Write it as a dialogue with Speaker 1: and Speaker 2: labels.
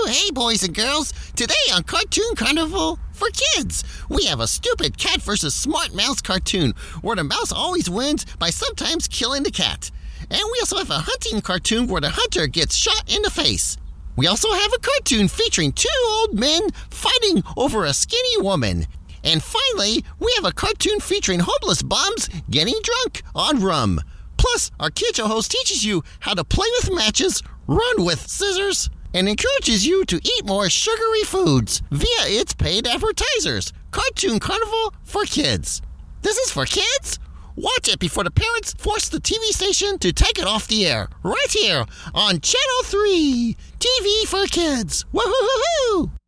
Speaker 1: Hey, boys and girls. Today on Cartoon Carnival for Kids, we have a stupid cat versus smart mouse cartoon where the mouse always wins by sometimes killing the cat. And we also have a hunting cartoon where the hunter gets shot in the face. We also have a cartoon featuring two old men fighting over a skinny woman. And finally, we have a cartoon featuring homeless bums getting drunk on rum. Plus, our kid show host teaches you how to play with matches, run with scissors, and encourages you to eat more sugary foods via its paid advertisers. Cartoon Carnival for Kids. This is for kids? Watch it before the parents force the TV station to take it off the air. Right here on Channel 3, TV for Kids. Woohoo!